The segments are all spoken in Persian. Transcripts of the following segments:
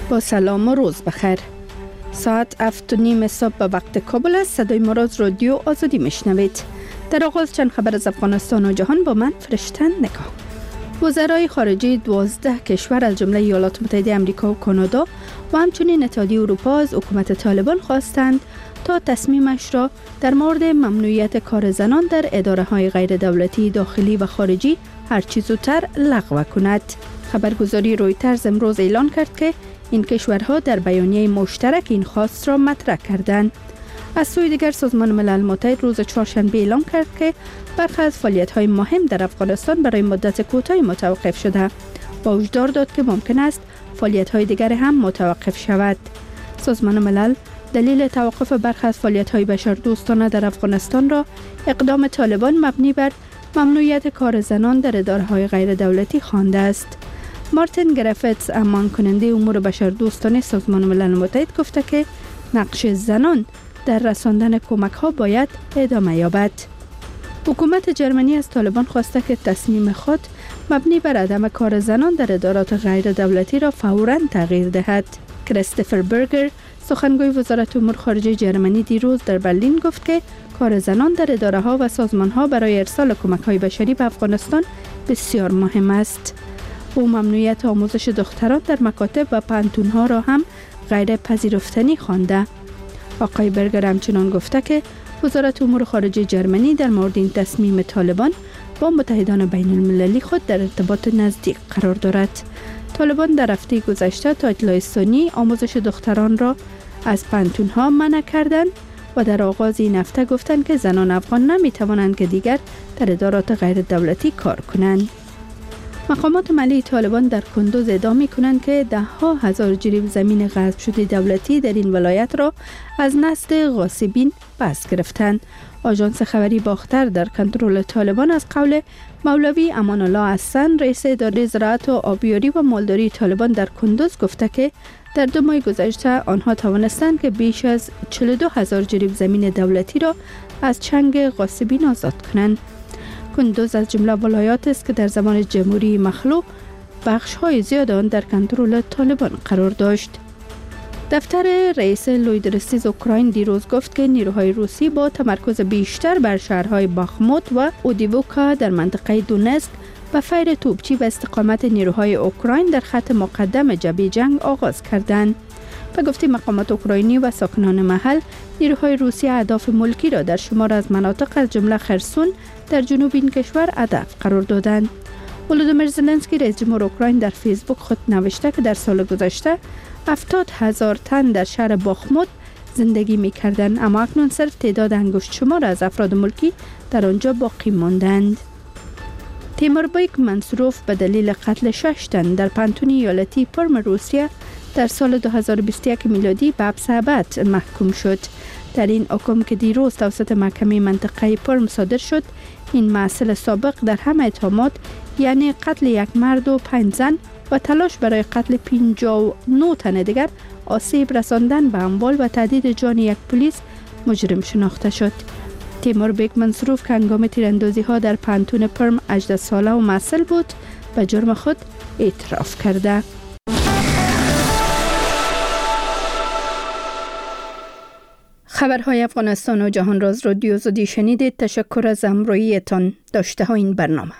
با سلام و روز بخیر. ساعت 7:30 صبح به وقت کابل است. صدای ما را از رادیو آزادی میشنوید. در آغاز چند خبر از افغانستان و جهان با من فرشتن نگاه. وزرای خارجه 12 کشور از جمله ایالات متحده آمریکا و کانادا و همچنین اتحادیه اروپا از حکومت طالبان خواستند تا تصمیمش را در مورد ممنوعیت کار زنان در اداره‌های غیر دولتی داخلی و خارجی هرچه زودتر لغو کند. خبرگزاری رویترز امروز اعلان کرد که این کشورها در بیانیه مشترک این خواست را مطرح کردند. از سوی دیگر سازمان ملل متحد روز چهارشنبه اعلام کرد که برخی از فعالیت‌های مهم در افغانستان برای مدت کوتاهی متوقف شده و هشدار داد که ممکن است فعالیت‌های دیگر هم متوقف شود. سازمان ملل دلیل توقف برخی از فعالیت‌های بشردوستانه در افغانستان را اقدام طالبان مبنی بر ممنوعیت کار زنان در اداره‌های غیر دولتی خوانده است. مارتین گریفیتس، امان کننده امور بشردوستانه سازمان ملل متحد، گفته که نقش زنان در رساندن کمک‌ها باید ادامه یابد. حکومت جرمنی از طالبان خواسته که تصمیم خود مبنی بر عدم کار زنان در ادارات غیر دولتی را فوراً تغییر دهد. کریستوفر برگر، سخنگوی وزارت امور خارجه جرمنی، دیروز در برلین گفت که کار زنان در اداره‌ها و سازمان‌ها برای ارسال کمک‌های بشری به افغانستان بسیار مهم است. او ممنوعیت آموزش دختران در مکاتب و پانتون‌ها را هم غیر پذیرفتنی خوانده. آقای برگر همچنان گفته که وزارت امور خارجه جرمنی در مورد این تصمیم طالبان با متحدان بین المللی خود در ارتباط نزدیک قرار دارد. طالبان در هفته گذشته تا اطلاع ثانی آموزش دختران را از پانتون‌ها منع کردند و در آغاز این هفته گفتند که زنان افغان نمی توانند که دیگر در ادارات غیر دولتی کار کنند. مقامات محلی طالبان در کندوز ادعا می‌کنند که ده‌ها هزار جریب زمین غصب شده دولتی در این ولایت را از نزد غاصبین پس گرفتند. آژانس خبری باختر در کنترل طالبان از قول مولوی امان الله حسن، رئیس اداره زراعت و آبیاری و مالداری طالبان در کندوز، گفته که در 2 ماه گذشته آنها توانستند که بیش از 42 هزار جریب زمین دولتی را از چنگ غاصبین آزاد کنند. کندوز از جمله ولایات است که در زمان جمهوری مخلوع بخش‌های زیاد آن در کنترل طالبان قرار داشت. دفتر رئیس لویدرسیز اوکراین دیروز گفت که نیروهای روسی با تمرکز بیشتر بر شهرهای باخموت و اودیووکا در منطقه دونسک به فیر توپچی و استقامت نیروهای اوکراین در خط مقدم جبهه جنگ آغاز کردند. به گفته مقامات اوکراینی و ساکنان محل، نیروهای روسی اهداف ملکی را در شمار از مناطق از جمله خرسون در جنوب این کشور هدف قرار دادند. ولودیمیر زلنسکی، رئیس جمهور اوکراین، در فیسبوک خود نوشته که در سال گذشته 70,000 تن در شهر باخموت زندگی می‌کردند، اما اکنون صرف تعداد انگشت شمار از افراد ملکی در آنجا باقی ماندند. تیموربیک منصوروف به دلیل قتل 6 تن در پانتون ایالتی پرم روسیه در سال 2021 میلادی به حبس ابد محکوم شد. در این حکم که دیروز توسط محکمه منطقه پرم صادر شد، این مسئول سابق در همه اتهامات، یعنی قتل یک مرد و 5 زن و تلاش برای قتل 59 تن دیگر، آسیب رساندن به اموال و تهدید جان یک پلیس مجرم شناخته شد. تیمور بیک منصوروف که هنگام تیراندازی ها در پانتون پرم 18 ساله و مسئول بود، به جرم خود اعتراف کرده. خبرهای افغانستان و جهان را از رادیو آزادی شنیدید. تشکر از همراهیتان. داشته ها این برنامه.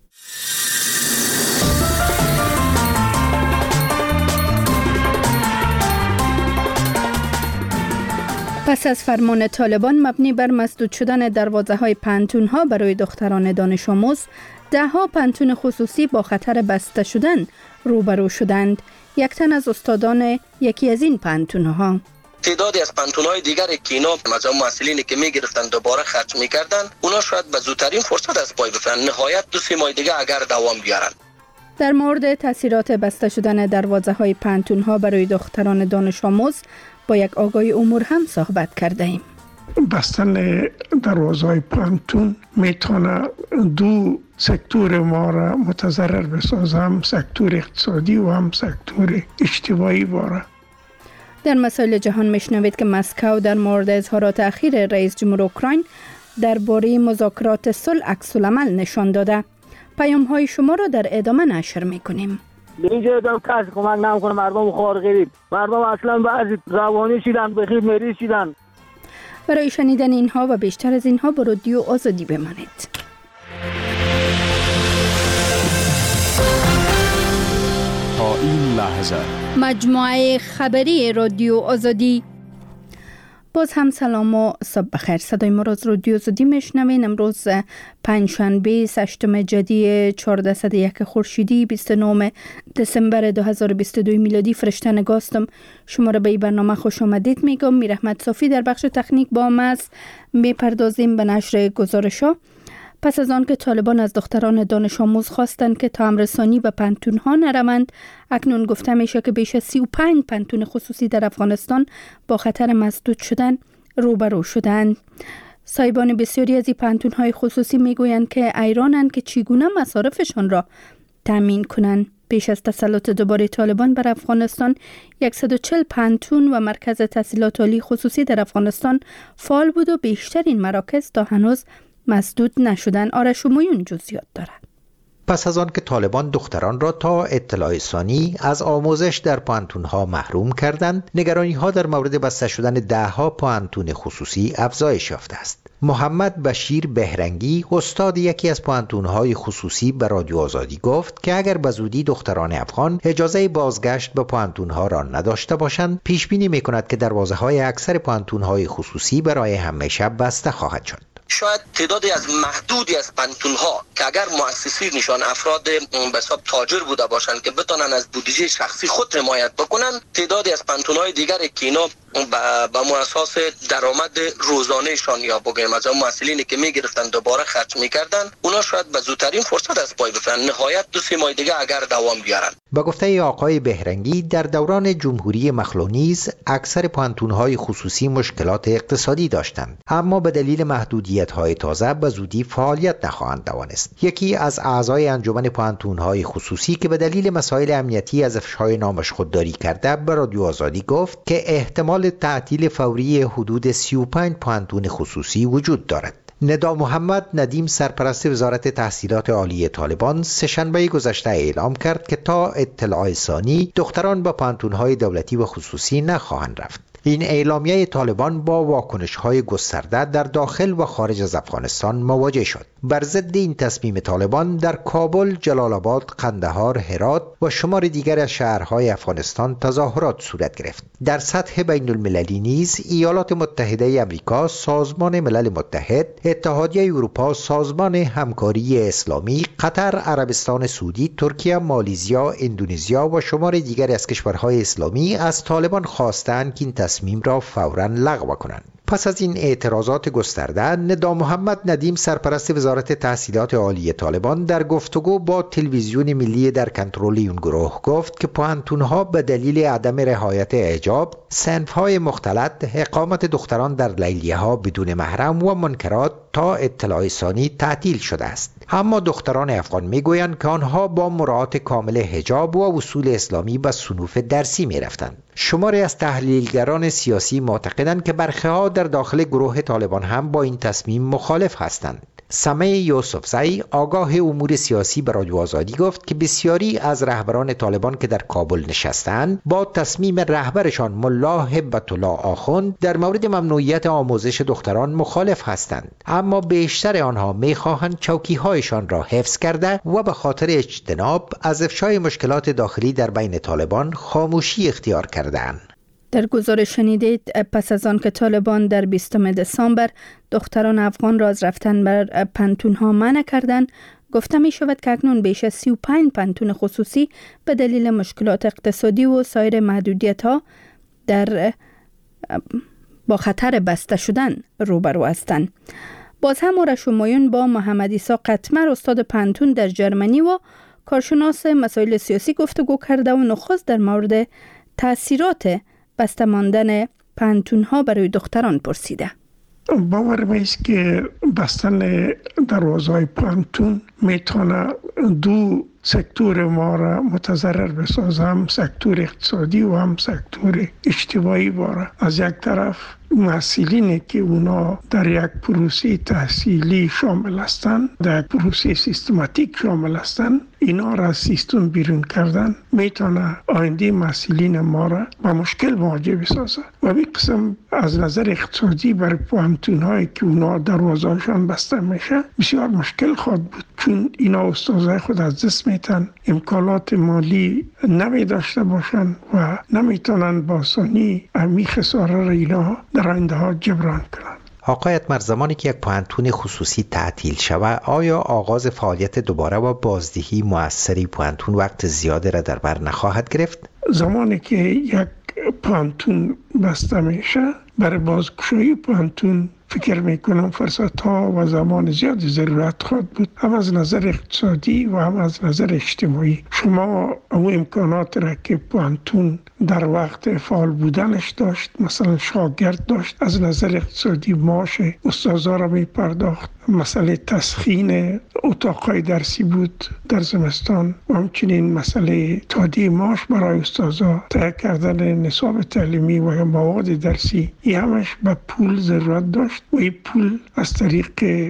پس از فرمان طالبان مبنی بر مسدود شدن دروازه‌های پانتون‌ها برای دختران دانش آموز، 10 پانتون خصوصی با خطر بسته شدن روبرو شدند. یک تن از استادان یکی از این پانتون‌ها: تعدادی از پانتون‌های دیگری که اینا مثلا محصلینی که می‌گرفتن دوباره خرج می‌کردن، اونا شاید به زودترین فرصت از پای بفرن، نهایت 2-3 ماه دیگه اگر دوام بیارن. در مورد تاثیرات بسته شدن دروازه‌های پانتون‌ها برای دختران دانش آموز با یک آگاهی امور هم صحبت کرده ایم. بستن دروازه‌های پانتون میتونه 2 سکتور ما را متضرر بسازه، هم سکتور اقتصادی و هم سکتور اجتماعی باره. در مسائل جهان میشنوید که مسکو در مورد اظهارات اخیر رئیس جمهور اوکراین درباره مذاکرات صلح عکس‌العمل نشان داده. پیام‌های شما را در ادامه نشر می‌کنیم. به اینجا دم کسی کمک نمیکنه، مردم خوار غریب، مردم اصلا بعضی روانی شدن، بخیر مریض شدن. برای شنیدن اینها و بیشتر از اینها با رادیو آزادی بمانید. تا این لحظه مجموعه خبری رادیو آزادی. باز هم سلام و صبح بخیر. صدای ما را از رادیو آزادی میشنوین. امروز پنجشنبه 8 جدی 1401 خورشیدی 29 دسامبر 2022 میلادی. فرشته نگاستم شما را به این برنامه خوش آمدید میگم. میرحمت صافی در بخش تکنیک با ما است. میپردازیم به نشر گزارش‌ها. پس از آن که طالبان از دختران دانش آموز خواستند که تا امرسانی به پانتون‌ها نروند، اکنون گفته میشه که بیش از 35 پانتون خصوصی در افغانستان با خطر مسدود شدن روبرو شدند. صاحبان بسیاری از این پانتون‌های خصوصی میگویند که ایرانند که چگونه مصارفشان را تامین کنند. پیش از تسلط دوباره طالبان بر افغانستان 140 پانتون و مرکز تحصیلات عالی خصوصی در افغانستان فعال بود و بیشترین مراکز تا هنوز مسدود نشدن. آرش مویون جزئیات دارد. پس از آن که طالبان دختران را تا اطلاع ثانی از آموزش در پانتون‌ها محروم کردند، نگرانی‌ها در مورد بسته شدن ده‌ها پانتون خصوصی افزایش یافته است. محمد بشیر بهرنگی، استاد یکی از پانتون‌های خصوصی، به رادیو آزادی گفت که اگر به زودی دختران افغان اجازه بازگشت به پانتون‌ها را نداشته باشند، پیش بینی می‌کند که دروازه‌های اکثر پانتون‌های خصوصی برای همیشه بسته خواهد شد. شاید تعدادی از محدودی از پانتون‌ها که اگر مؤسسینشان افراد به حساب تاجر بوده باشند که بتونن از بودجه شخصی خود حمایت بکنن، تعدادی از پانتون‌های دیگر که اینا با اساس درآمد روزانه‌شان یا بگیم از مسئولینی که میگرفتن دوباره خرج میکردن، اونا شاید به زودترین فرصت از پای بفرن، نهایت 2-3 ماه دیگه اگر دوام بیارن. با گفته آقای بهرنگی، در دوران جمهوری مخلوع اکثر پانتون‌های خصوصی مشکلات اقتصادی داشتند، اما به دلیل محدودیت‌های تازه به زودی فعالیت نخواهند توانست. یکی از اعضای انجمن پانتون‌های خصوصی که به دلیل مسائل امنیتی از افشای نامش خودداری کرده، به رادیو آزادی گفت که احتمال تعطیل فوری حدود 35 پانتون خصوصی وجود دارد. ندا محمد ندیم، سرپرست وزارت تحصیلات عالی طالبان، سه‌شنبه گذشته اعلام کرد که تا اطلاع ثانی دختران به پانتون‌های دولتی و خصوصی نخواهند رفت. این اعلامیه طالبان با واکنش‌های گسترده در داخل و خارج از افغانستان مواجه شد. بر ضد این تصمیم طالبان در کابل، جلال آباد، قندهار، هرات و شمار دیگر از شهرهای افغانستان تظاهرات صورت گرفت. در سطح بین المللی نیز ایالات متحده آمریکا، سازمان ملل متحد، اتحادیه اروپا، سازمان همکاری اسلامی، قطر، عربستان سعودی، ترکیه، مالزیا، اندونزیا و شمار دیگر از کشورهای اسلامی از طالبان خواستند که این تصمیم را فوراً لغو کنند. پس از این اعتراضات گسترده، ندا محمد ندیم، سرپرست وزارت تحصیلات عالی طالبان، در گفتگو با تلویزیون ملی در کنترل این گروه گفت که پانتون‌ها به دلیل عدم رعایت حجاب، صنف‌های مختلط، اقامت دختران در لیلیه‌ها بدون محرم و منکرات تا اطلاع ثانی تعطیل شده است. اما دختران افغان میگویند که آنها با مراعات کامل حجاب و اصول اسلامی به صنوف درسی میرفتند. شماری از تحلیلگران سیاسی معتقدند که برخی‌ها در داخل گروه طالبان هم با این تصمیم مخالف هستند. سمع یوسفزی، آگاه امور سیاسی، به رادیو آزادی گفت که بسیاری از رهبران طالبان که در کابل نشستند با تصمیم رهبرشان ملا هبت الله آخوند در مورد ممنوعیت آموزش دختران مخالف هستند، اما بیشتر آنها می‌خواهند چوکی‌هایشان را حفظ کرده و به خاطر اجتناب از افشای مشکلات داخلی در بین طالبان خاموشی اختیار کردند. در گزارش شنیدید پس از آن که طالبان در 20 دسامبر دختران افغان را از رفتن بر پانتون‌ها منع کردند، گفته می شود که اکنون بیش از 35 پانتون خصوصی به دلیل مشکلات اقتصادی و سایر محدودیت‌ها با خطر بسته شدن روبرو هستند. باز هم آرش مویون با محمد عیسی قطمر، استاد پانتون در جرمنی و کارشناس مسائل سیاسی گفتگو کرده و نخست در مورد تأثیرات بسته ماندن پانتون‌ها برای دختران پرسیده. باور میست که بستن دروازه‌های پانتون میتونه دو سکتور ما را متضرر بسازه، هم سکتور اقتصادی و هم سکتور اجتماعی باره. از یک طرف محصلینی که اونا در یک پروسه تحصیلی شامل هستند، در یک پروسه سیستماتیک شامل هستند، اینا را از سیستم بیرون کردن میتونه آینده محصلین ما را با مشکل مواجه بسازه و به قسم از نظر اقتصادی برای پوهنتون‌هایی که اونا دروازه‌شان بسته میشه بسیار مشکل خواهد بود، چون اینا استادای خود از دست میتن، امکانات مالی نمی داشته باشن و نمیتونن با آسانی همین خساره را اینا در آینده ها جبران کنن. آقای اتمر، زمانی که یک پوهنتون خصوصی تعطیل شود، آیا آغاز فعالیت دوباره و بازدهی مؤثری پوهنتون وقت زیاده را در بر نخواهد گرفت؟ زمانی که یک پوهنتون بسته میشه، برای بازگشایی پوهنتون فکر میکنم فرصت ها و زمان زیادی ضرورت خواهد بود، هم از نظر اقتصادی و هم از نظر اجتماعی. شما اون امکانات را که پوهنتون در وقت فعال بودنش داشت، مثلا شاگرد داشت، از نظر اقتصادی معاش استادا را می پرداخت، مسئله تسخین اتاقهای درسی بود در زمستان و همچنین مسئله تادیه معاش برای استادا، تهیه کردن نصاب تعلیمی و مواد درسی، این همش به پول ضرورت داشت و این پول از طریق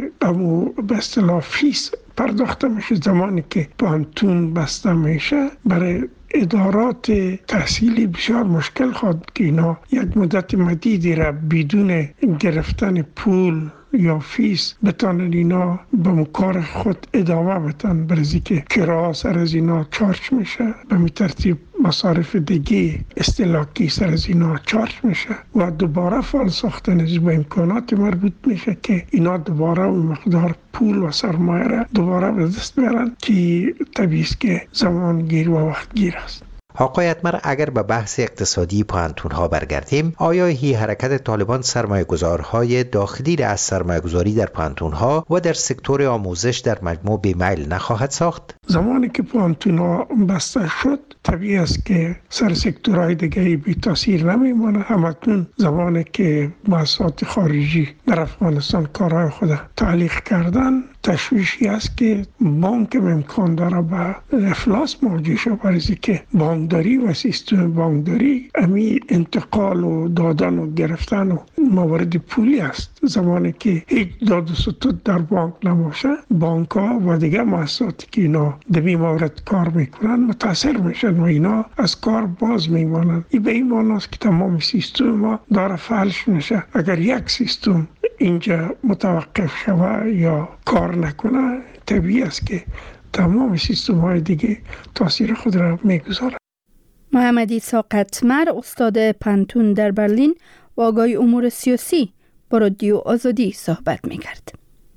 به اصطلاح فیس پرداخته میشه. زمانی که پوهنتون بسته میشه، برای ادارات تحصیلی بسیار مشکل خواهد که اینا یک مدت مدیدی را بدون گرفتن پول یا فیس بتانن اینا به کار خود ادامه بتن، برای که کرایه سر از اینا چارج میشه، به می ترتیب مصارف دیگه استهلاکی سر از اینا چارج میشه و دوباره فعال ساختن از به امکانات مربوط میشه که اینا دوباره اون مقدار پول و سرمایه را دوباره به دست بیارن که طبیعی است که زمان گیر و وقت گیر است. آقای اتمر، اگر به بحث اقتصادی پوهنتون‌ها برگردیم، آیا هی حرکت طالبان سرمایه‌گذارهای داخلی را از سرمایه‌گذاری در پوهنتون‌ها و در سکتور آموزش در مجموع بی‌میل نخواهد ساخت؟ زمانی که پوهنتون‌ها بسته شد، طبیعی است که سر سکتورهای دیگری بی تاثیر نمیمونه. همکنون زمانی که مؤسسات خارجی در افغانستان کارهای خود تعلیق کردن، تشویشی است که بانک امکان داره به افلاس مواجه شود، برای که بانکداری و سیستم بانکداری امی انتقال و دادن و گرفتن و موارد پولی است. زمانی که هیچ داد و ستود در بانک نباشه، بانک ها و دیگه مؤسساتی که اینا در این مورد کار میکنن متاثر میشن و اینا از کار باز میمانن. این به این معنی است که تمام سیستم ما داره فلج میشه. اگر یک سیستم اینجا متوقف شود یا کار نکنه، طبیعی است که تمام سیستم های دیگه تاثیر خود را میگذاره. محمد عیسی قطمر، استاد پوهنتون در برلین و آگاه امور سیاسی، با رادیو آزادی صحبت میکرد.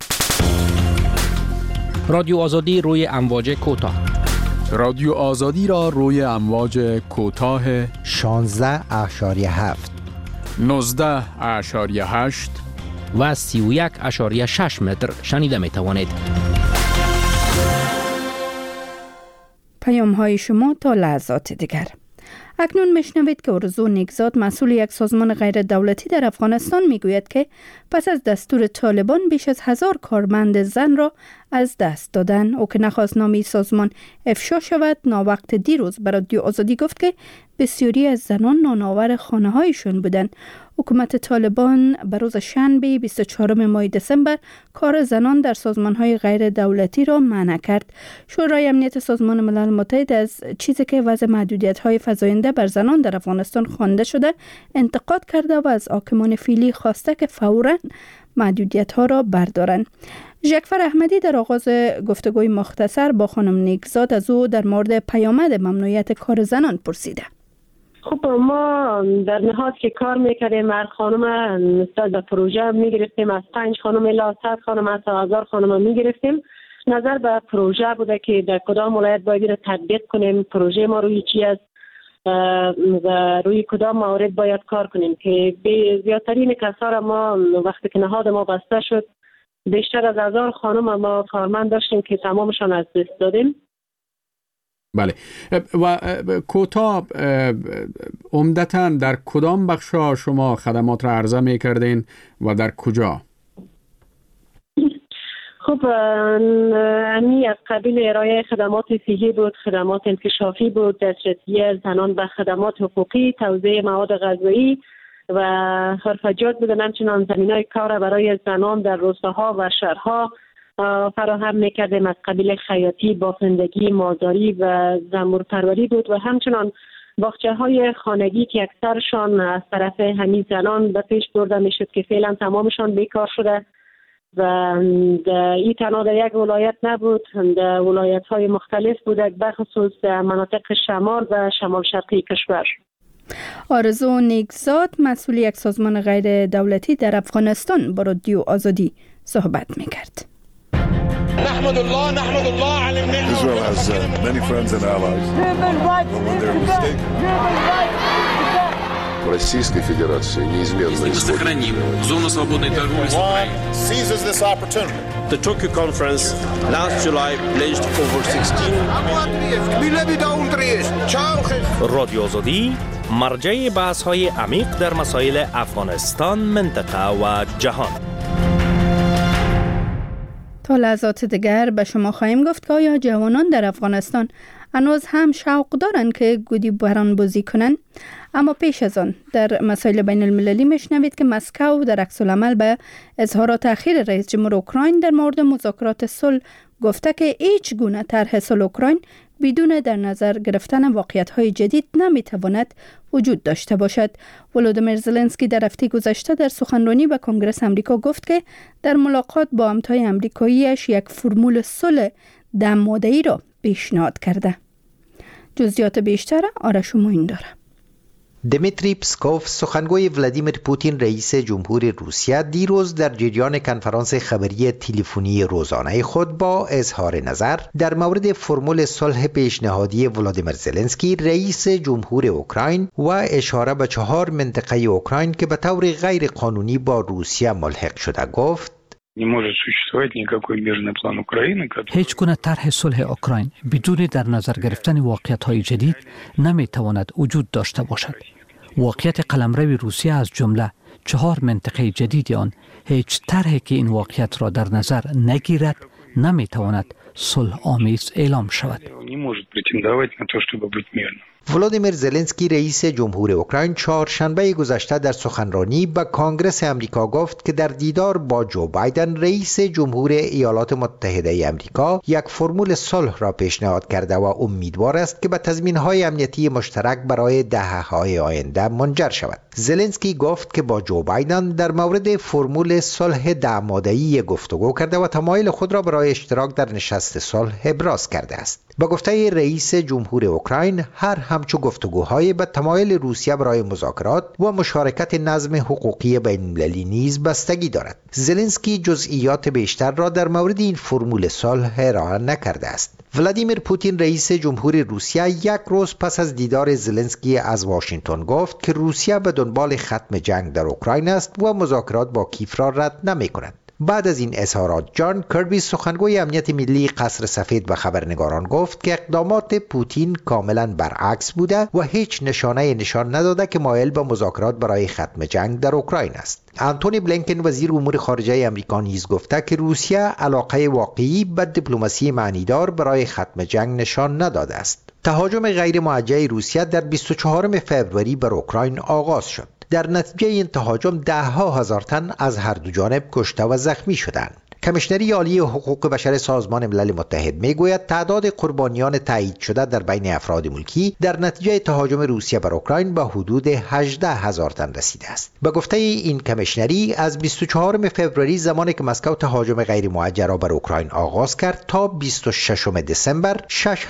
رادیو آزادی روی امواج کوتاه. رادیو آزادی را روی امواج کوتاه 16.7 19.8 و 31.6 متر شنیده می توانید. پیام های شما تا لحظات دیگر. اکنون میشنوید که ارزو نیکزاد، مسئول یک سازمان غیر دولتی در افغانستان، میگوید که پس از دستور طالبان بیش از 1000 کارمند زن را از دست دادن. او که نخواست نامی سازمان افشا شود، ناوقت دیروز بر رادیو آزادی گفت که بسیاری از زنان نانآور خانه هایشون بودن. حکومت طالبان به روز شنبه 24 ماه دسامبر کار زنان در سازمان‌های غیر دولتی را منع کرد. شورای امنیت سازمان ملل متحد از چیزی که وضع محدودیت‌های فزاینده بر زنان در افغانستان خوانده شده انتقاد کرده و از حاکمان فعلی خواسته که فوراً محدودیت‌ها را بردارند. ژکفر احمدی در آغاز گفتگوی مختصر با خانم نیکزاد از او در مورد پیامد ممنوعیت کار زنان پرسیده. خب ما در نهاد که کار میکردیم، هر خانم نسبت به پروژه میگرفتیم، از 5 خانم الی 100 خانم حتی 1000 خانم میگرفتیم. نظر به پروژه بوده که در کدام ولایت باید تطبیق کنیم، پروژه ما روی چی است و روی کدام موارد باید کار کنیم که به زیادترین کسا را ما وقتی که نهاد ما بسته شد بیشتر از 1000 خانم ما کارمند داشتیم که تمامشان از دست دادیم. بله. و کوتاه عمدتاً در کدام بخشا شما خدمات را عرضه می‌کردین و در کجا؟ خب امی از قبیل ارائه خدمات صحی بود، خدمات انکشافی بود، دسترسی زنان به خدمات حقوقی، توزیع مواد غذایی، و حرفجات بودن. همچنان زمینای کار برای زنان در روستاها و شهرها فراهم میکردیم، از قبیل خیاطی، بافندگی، مالداری و زنبور پروری بود و همچنان باغچه های خانگی که اکثرشان از طرف همین زنان به پیش برده میشد که فعلا تمامشان بیکار شده و این تنها در یک ولایت نبود، در ولایت های مختلف بود، بخصوص مناطق شمال و شمال شرقی کشور. آرزو نیکزاد مسئول یک سازمان غیر دولتی در افغانستان با رادیو آزادی صحبت میکرد. نحمد الله على النعمة. Israel has many friends and allies. When they're mistaken. Российской Федерации неизменно сохраним зону свободной торговли с Украиной. Seizes this opportunity. The Tokyo conference last July pledged over 16. رادیو آزادی مرجع بحث‌های عمیق در مسائل افغانستان، منطقه و جهان. تا لحظات دیگر به شما خواهیم گفت که آیا جوانان در افغانستان هنوز هم شوق دارند که گودی باران بازی کنند؟ اما پیش از آن در مسائل بین المللی میشنوید که مسکو در عکس العمل به اظهارات اخیر رئیس جمهور اوکراین در مورد مذاکرات صلح گفته که هیچ گونه طرح صلح اوکراین بدون در نظر گرفتن واقعیت‌های جدید نمی‌تواند وجود داشته باشد. ولودیمیر زلنسکی در هفته گذشته در سخنرانی به کنگره آمریکا گفت که در ملاقات با همتای آمریکایی‌اش یک فرمول صلح 10 ماده‌ای را پیشنهاد کرده. جزئیات بیشتر آرش موین داره. دمیتری پسکوف سخنگوی ولادیمیر پوتین رئیس جمهور روسیه دیروز در جریان کنفرانس خبری تلفنی روزانه خود با اظهار نظر در مورد فرمول صلح پیشنهادی ولودیمیر زلنسکی رئیس جمهور اوکراین و اشاره به 4 منطقه اوکراین که به طور غیر قانونی با روسیه ملحق شده گفت هیچ گونه طرح صلح اوکراین بدون در نظر گرفتن واقعیت‌های جدید نمی‌تواند وجود داشته باشد. واقعیت قلمرو روسیه از جمله 4 منطقه جدید آن هیچ طرحی که این واقعیت را در نظر نگیرد نمی‌تواند صلح آمیز اعلام شود. ولودیمیر زلنسکی رئیس جمهور اوکراین چهارشنبه گذشته در سخنرانی به کنگره آمریکا گفت که در دیدار با جو بایدن رئیس جمهور ایالات متحده آمریکا یک فرمول صلح را پیشنهاد کرده و امیدوار است که به تضمین‌های امنیتی مشترک برای دهه‌های آینده منجر شود. زلنسکی گفت که با جو بایدن در مورد فرمول صلح 10 ماده‌ای گفتگو کرده و تمایل خود را برای اشتراک در نشست صلح ابراز کرده است. با گفته رئیس جمهور اوکراین هر همچو گفتگوهای به تمایل روسیه برای مذاکرات و مشارکت نظم حقوقی بین‌المللی نیز بستگی دارد. زلنسکی جزئیات بیشتر را در مورد این فرمول صلح ارائه نکرده است. ولادیمیر پوتین رئیس جمهور روسیه یک روز پس از دیدار زلنسکی از واشنگتن گفت که روسیه به دنبال ختم جنگ در اوکراین است و مذاکرات با کیف را رد نمی‌کند. بعد از این اظهارات جان کربی سخنگوی امنیت ملی قصر سفید به خبرنگاران گفت که اقدامات پوتین کاملا برعکس بوده و هیچ نشان نداده که مایل به مذاکرات برای ختم جنگ در اوکراین است. آنتونی بلینکن وزیر امور خارجه آمریکا نیز گفته که روسیه علاقه واقعی به دیپلماسی معنیدار برای ختم جنگ نشان نداده است. تهاجم غیر موجه روسیه در 24 فوریه بر اوکراین آغاز شد. در نتیجه این تهاجم 10,000 تن از هر دو جانب کشته و زخمی شدند. کمیشنری عالی حقوق بشر سازمان ملل متحد میگوید تعداد قربانیان تایید شده در بین افراد ملکی در نتیجه تهاجم روسیه بر اوکراین به حدود 18,000 تن رسیده است. به گفته این کمیشنری از 24 فوریه زمانی که مسکو تهاجم غیر موجه را بر اوکراین آغاز کرد تا 26 دسامبر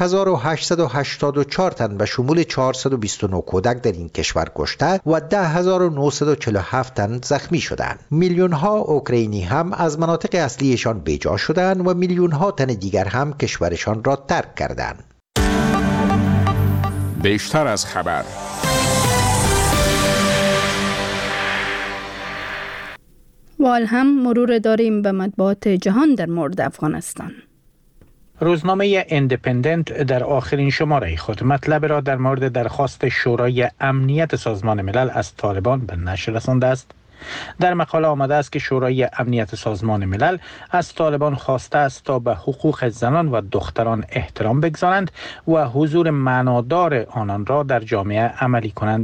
6,884 تن به شمول 429 کودک در این کشور کشته و 10,947 تن زخمی شدند. میلیون ها اوکراینی هم از مناطق اصلیشان بیجا شدند و میلیون ها تن دیگر هم کشورشان را ترک کردند. بیشتر از خبر. وال هم مرور داریم به مطبوعات جهان در مورد افغانستان. روزنامه ایندیپندنت در آخرین شماره خود مطلب را در مورد درخواست شورای امنیت سازمان ملل از طالبان به نشر رسانده است. در مقاله آمده است که شورای امنیت سازمان ملل از طالبان خواسته است تا به حقوق زنان و دختران احترام بگذارند و حضور معنادار آنان را در جامعه عملی کنند.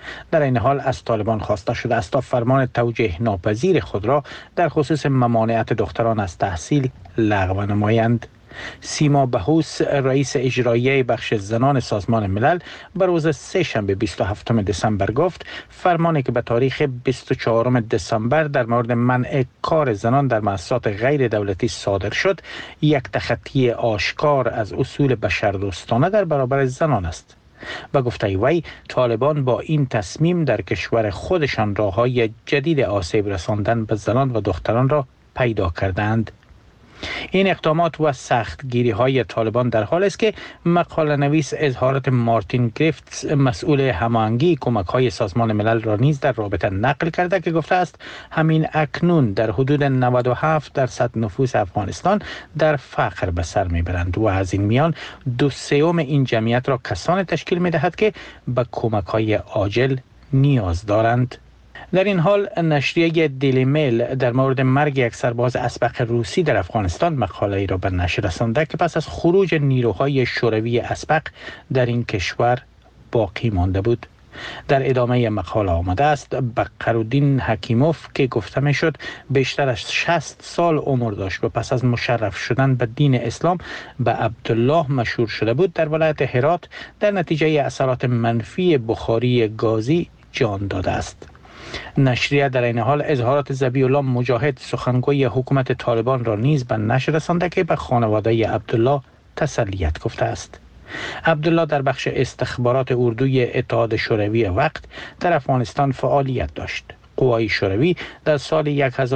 در این حال از طالبان خواسته شده است تا فرمان توجیه ناپذیر خود را در خصوص ممانعت دختران از تحصیل لغو نمایند. سیما بهوس، رئیس اجرایی بخش زنان سازمان ملل، بر روز سه‌شنبه 27 دسامبر گفت فرمانی که به تاریخ 24 دسامبر در مورد منع کار زنان در مؤسسات غیر دولتی صادر شد، یک تخطی آشکار از اصول بشردوستانه در برابر زنان است. به گفته وی، طالبان با این تصمیم در کشور خودشان راه‌های جدید آسیب رساندن به زنان و دختران را پیدا کردند. این اقدامات و سختگیری های طالبان در حال است که مقاله نویس اظهارات مارتین گریفتس، مسئول هماهنگی کمک های سازمان ملل را نیز در رابطه نقل کرده که گفته است همین اکنون در حدود 97% نفوس افغانستان در فقر به سر میبرند و از این میان 2/3 این جمعیت را کسانی تشکیل میدهد که به کمک های عاجل نیاز دارند. در این حال نشریه دیلی میل در مورد مرگ یک سرباز اسبق روسی در افغانستان مقاله ای را به نشر رسانده که پس از خروج نیروهای شوروی اسبق در این کشور باقی مانده بود. در ادامه مقاله آمده است بقرالدین حکیموف که گفته می شد بیشتر از 60 سال عمر داشت و پس از مشرف شدن به دین اسلام به عبدالله مشهور شده بود، در ولایت هرات در نتیجه اثرات منفی بخاری گازی جان داده است. نشریه در این حال اظهارات ذبیح الله مجاهد، سخنگوی حکومت طالبان را نیز به نشر رسانده که به خانواده عبدالله تسلیت گفته است. عبدالله در بخش استخبارات اردوی اتحاد شوروی وقت در افغانستان فعالیت داشت. قوای شوروی در سال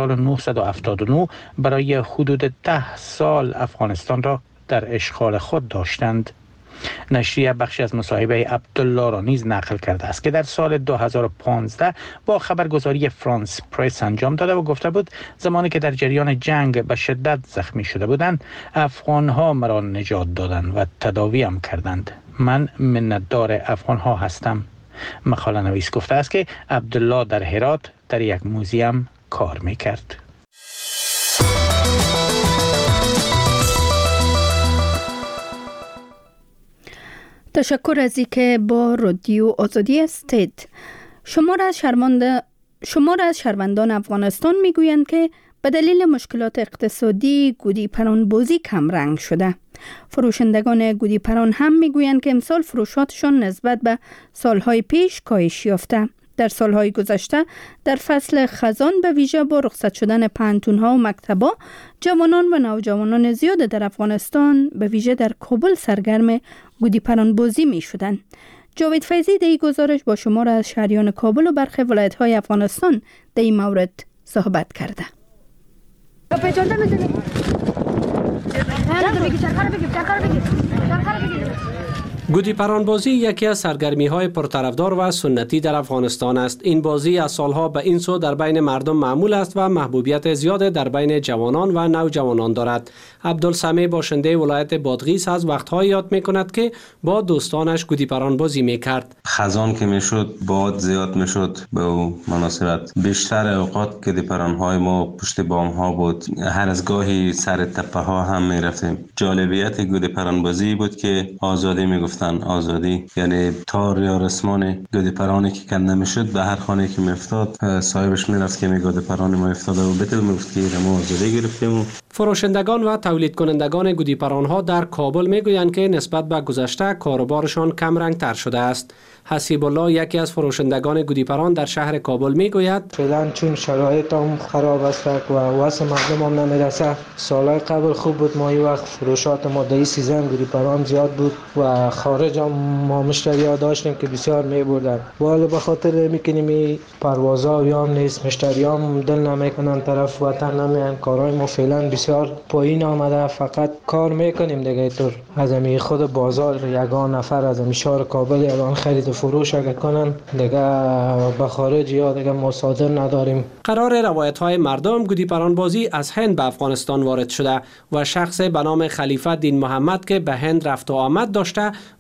1979 برای حدود 10 سال افغانستان را در اشغال خود داشتند. نشریه بخشی از مصاحبه عبدالله را نیز نقل کرده است که در سال 2015 با خبرگزاری فرانس پرس انجام داده و گفته بود زمانی که در جریان جنگ به شدت زخمی شده بودند، افغان‌ها مرا نجات دادند و تداویم کردند. من منتدار افغان‌ها هستم. مقاله نویس گفته است که عبدالله در هرات در یک موزیم کار می‌کرد. تشکر از اینکه با رادیو آزادی هستید. شمار از شهروندان افغانستان میگویند که به دلیل مشکلات اقتصادی گودی پران بازی کم رنگ شده. فروشندگان گودی پران هم میگویند که امسال فروشاتشان نسبت به سالهای پیش کاهش یافته. در سالهای گذشته در فصل خزان به ویژه با رخصت شدن پانتون‌ها و مکتب‌ها، جوانان و نوجوانان زیاد در افغانستان به ویژه در کابل سرگرم گودی پران بازی می شدند. جاوید فیضی در این گزارش با شمار از شهریان کابل و برخی ولایت‌های افغانستان در این مورد صحبت کرده. گودی پران بازی یکی از سرگرمی‌های پرطرفدار و سنتی در افغانستان است. این بازی از سالها به این سو در بین مردم معمول است و محبوبیت زیاد در بین جوانان و نوجوانان دارد. عبدالسمیع باشنده ولایت بادغیس از وقت‌های یاد می‌کند که با دوستانش گودی پران بازی می‌کرد. خزان که میشد باد زیاد میشد، به مناسبت بیشتر اوقات گودی پران‌های ما پشت بام‌ها بود. هر از گاهی سر تپه‌ها هم می‌رفتیم. جالبیت گودی پران بازی بود که آزادی می‌گفت آزادی، یعنی تار یا رسمان گودی پرانی که کنده میشد به هر خانه که میافتاد صاحبش میرفت که گودی پرانی ما افتاده و بده میگفت که ما آزادی گرفتیم. فروشندگان و تولید کنندگان گودی پران ها در کابل میگویند که نسبت به گذشته کاروبارشان کم رنگ تر شده است. حسیب الله یکی از فروشندگان گودی پران در شهر کابل میگوید فعلا چون شرایط هم خراب است و واسه مردم هم نمیرسه، سالهای قبل خوب بود، ما این وقت فروشات ما در این سیزن گودی پران زیاد بود و خارج هم ما مشتری ها داشتیم که بسیار میبردن. ولی به خاطر میکنیم این پروازها یا هم نیست، مشتری هم دل نمیکنن طرف وطن نمیان، کارهای ما فعلا بسیار پایین آمده، فقط کار میکنیم دیگه. طور از امی خود بازار یگان نفر از امی شهر کابل یگان خرید فروش اگه کنن دیگه به خارج یا دیگه مصادر نداریم. قرار روایت‌های مردم گودی پران بازی از هند به افغانستان وارد شده و شخص به نام خلیفه دین محمد که به هند رفت و آمد داشته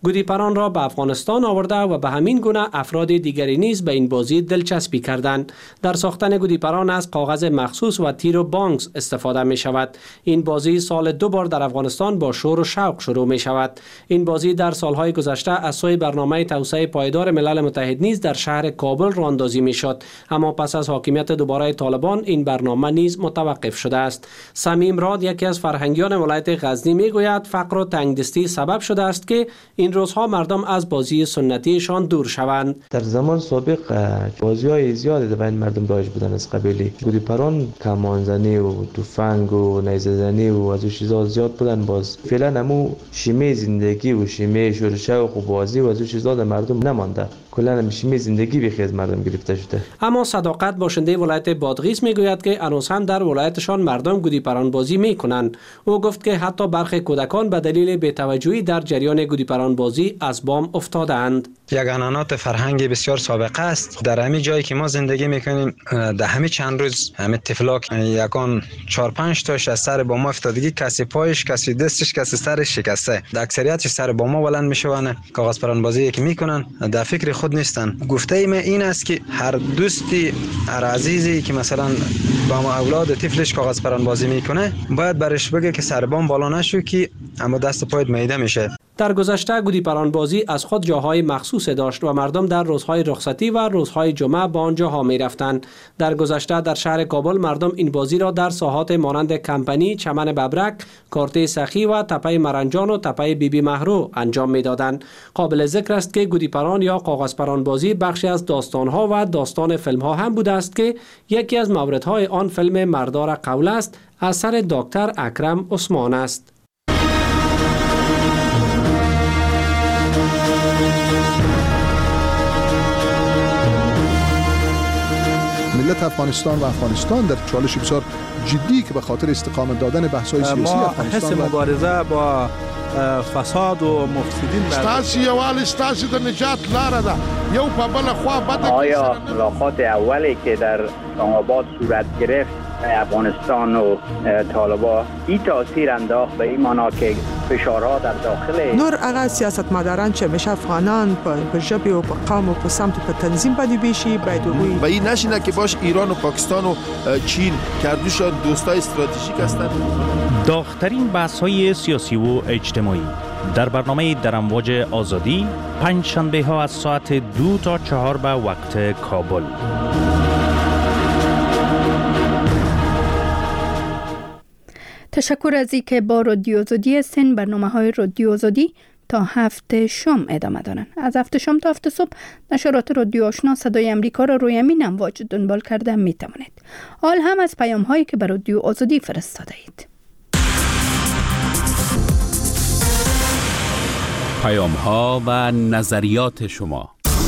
گودیپران را به افغانستان آورده و به همین گونه افراد دیگری نیز به این بازی دلچسپی کردند. در ساختن گودیپران از کاغذ مخصوص و تیر و بانکس استفاده می شود. این بازی سال 2 بار در افغانستان با شور و شوق شروع می شود. این بازی در سالهای گذشته از سوی برنامه توسعه پایدار ملل متحد نیز در شهر کابل راهاندازی می شد، اما پس از حاکمیت دوباره طالبان این برنامه نیز متوقف شده است. سمیم راد، یکی از فرهنگیان ولایت غزنی، می گوید فقر و تنگدستی سبب شده است که این روزها مردم از بازی سنتیشان دور شوند. در زمان سابق بازی‌های زیادی در بین مردم رایج بودن از قبیل گودیپران، کمانزنی و تفنگ و نیزه زنی و از اون چیزا زیاد بودن. باز فعلا همو شیمه زندگی و شیمه شور و شوق و بازی و از اون چیزا در مردم نمانده. کلا هم شیمه زندگی بخی از مردم گرفته شده. اما صداقت باشنده ولایت بادغیس میگوید که هنوز هم در ولایتشان مردم گودیپران بازی میکنند. او گفت که حتی برخی کودکان به دلیل بی‌توجهی در جریان گودیپران بازی از بام افتادند. یک عنعنات فرهنگی بسیار سابقه است. در همین جایی که ما زندگی میکنیم در همین چند روز همین طفلاک یکان 4-5 تاش از سر بام افتادگی، کسی پایش، کسی دستش، کسی سرش شکسته. در اکثریت سر بام بلند میشوند، کاغذ پران بازی که میکنن در فکر خود نیستن. گفته ایم این است که هر دوستی، هر عزیزی که مثلا با ما اولاد طفلش کاغذ پران بازی میکنه باید برش بگه که سر بام بالا نشو که اما دست پایت میده میشه. در گذشته گودیپران بازی از خود جاهای مخصوص داشت و مردم در روزهای رخصتی و روزهای جمعه به آنجاها می رفتند. در گذشته در شهر کابل مردم این بازی را در ساحات مانند کمپنی، چمن ببرک، کارته سخی و تپه مرنجان و تپه بیبی مهرو انجام می دادند. قابل ذکر است که گودیپران یا کاغذ پران بازی بخشی از داستانها و داستان فیلمها هم بوده است که یکی از موردهای آن فیلم مردار قول است اثر دکتر اکرم عثمان است. ملت افغانستان و افغانستان در چالش بسیار جدی که به خاطر استقامت دادن بحث‌های سیاسی افغانستان حس مبارزه با فساد و مفسدین ستاسي یوال ستاسي د نجات لاره ده یو په بل خوا بده. آیا ملاقات اولی که در اسلام آباد صورت گرفت افغانستان و طالبان این تاثیر انداخت به این معنا که فشارها در داخل نور هغه سیاستمداران چې همیشه افغانان په ژبې او په قوم او په سمت په تنظیم باندې بیشي باید وګوري و این نشینه که باش ایران و پاکستان و چین کردوشان دوستای استراتژیک هستند. داغ‌ترین بحث‌های سیاسی و اجتماعی در برنامه در امواج آزادی پنج شنبه ها از ساعت 2 تا 4 به وقت کابل. تشکر از اینکه با رادیو آزادی هستین. برنامه‌های رادیو آزادی تا 7 شام ادامه دارن. از 7 شام تا 7 صبح نشرات رادیو آشنا صدای امریکا را روی همین امواج دنبال کرده می توانید. حال هم از پیام هایی که به رادیو آزادی فرستاده اید. پیام ها و نظریات شما.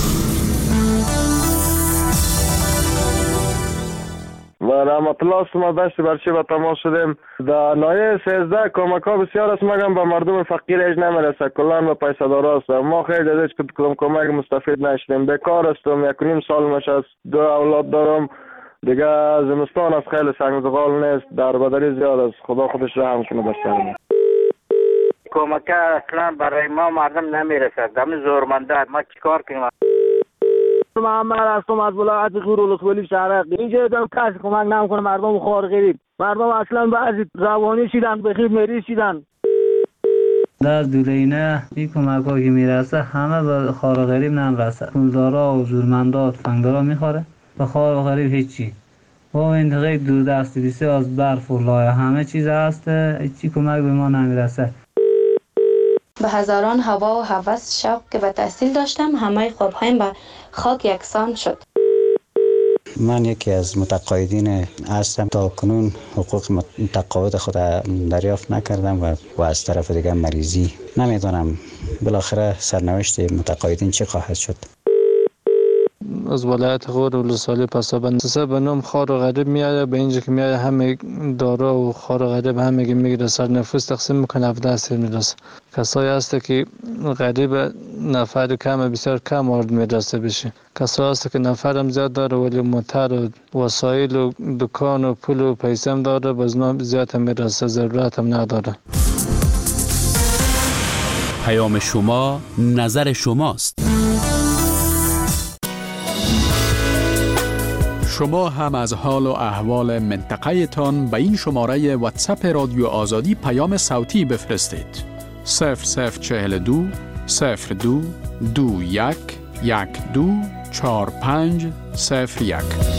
و رحمت الله ما داشت برچه به تماس شدیم. در نایه 13 کمک ها بسیار است مگم به مردم فقیر ایج نمیرسه، کلان به پیسدار است. ما خیلی از کمک مستفید نشدیم. بیکار هستم، 1.5 سال مش است، 2 اولاد دارم دیگه. زمستان از خیلی سنگزغال نیست، در بدری زیاد است. خدا خودش رحم کنه بسیار. کمک اصلا برای ما مردم نمیرسه، دم زورمنده. ما چیکار کنیم؟ محمد هستم از ولایت غور ولسوالی شهرک. اینجا دم کسی کمک نمیکنه مردم خوار غریب. مردم اصلا بعضی روانی شدن، بخیر مریض شدن. در دولینه این کمک ها که میرسه همه به خوار غریب نمیرسه. پولدارا و زورمندا و تفنگدارا میخوره، به خوار غریب هیچی. با این غیب دور دستی بسیار از برف و لایه همه چیز هست، هیچی کمک به ما نمیرسه. به هزاران هوا و هوس شوق که به تحصیل داشتم، همه خوابهایم به خاک یکسان شد. من یکی از متقاعدین هستم. تا کنون حقوق متقاعد خود دریافت نکردم و از طرف دیگه مریضی. نمیدونم بالاخره سرنوشت متقاعدین چه خواهد شد. از ولایت غور ولسوالی پسابند به نام خوار و غریب میاد. به اینجا که میاد همه دارا و خوار و غریب همه که میگیره سر نفوس تقسیم میکنه 17 سر میرسه. کسایی هست که غریب نفر کم بسیار کم وارد میرسه بشه. کسایی هست که نفر هم زیاد داره ولی موتر و وسایل و دکان و پول و پیسه هم داره، باز زیاد هم میرسه، ضرورت هم نداره. پیام شما نظر شماست. شما هم از حال و احوال منطقه تان به این شماره واتساپ رادیو آزادی پیام صوتی بفرستید. 0042 02 21 12 45 01.